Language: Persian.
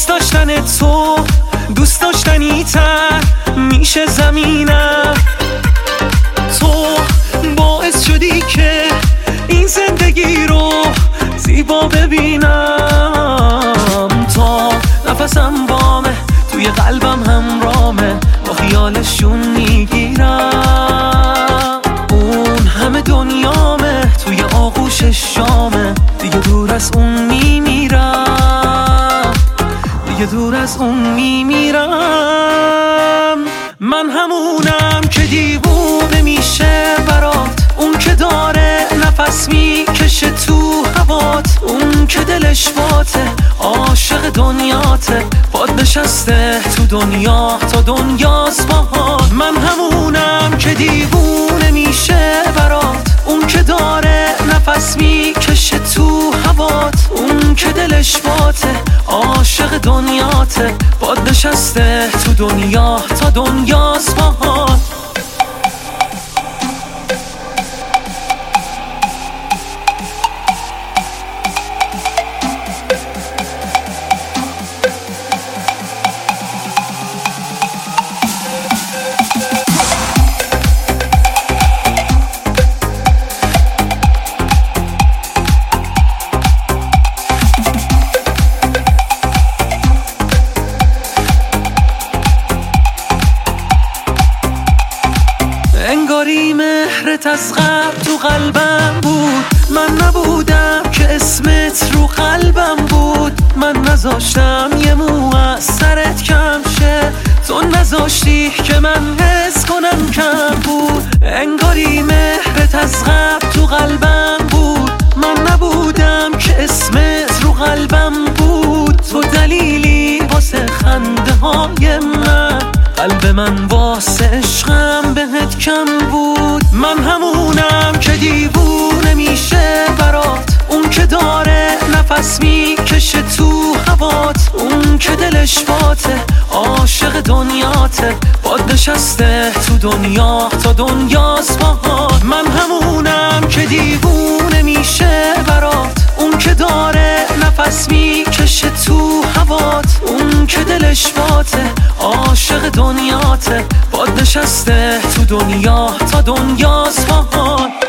دوست داشتن تو دوست داشتنی تر میشه زمینم. تو باعث شدی که این زندگی رو زیبا ببینم. تا نفسم بامه توی قلبم همرامه، با خیالشون میگیرم. اون همه دنیامه توی آغوش شامه، دیگه دور از اون میمیرم، دیگه دور از اون میمیرم. من همونم که دیوونه میشه برات، اون که داره نفس میکشه تو هوات، اون که دلش باته عاشق دنیاته، باد نشسته تو دنیا تا دنیاست باهات. من همونم که دیوونه میشه برات، اون که داره نفس میکشه تو هوات، اون که دلش باته عاشق دنیاته، باد نشسته تو دنیا تا دنیاست باهات. انگاری مهرت از قبل تو قلبم بود، من نبودم که اسمت رو قلبم بود. من نذاشتم یه مو از سرت کم شه، تو نذاشتی که من حس کنم کم بود. انگاری مهرت از قبل تو قلبم بود، من نبودم که اسمت رو قلبم بود. تو دلیلی واسه خنده های من، قلب من واسه عشقم بهت کم بود. من همونم که دیوونه میشه برات، اون که داره نفس میکشه تو هوات، اون که دلش باته عاشق دنیاته، باد نشسته تو دنیا تا دنیاست باهات. من همونم که دیوونه میشه برات، اون که داره نفس میکشه تو هوات، اون که دلش باته عاشق دنیاته، باد نشسته تو دنیا تا دنیاست باهات.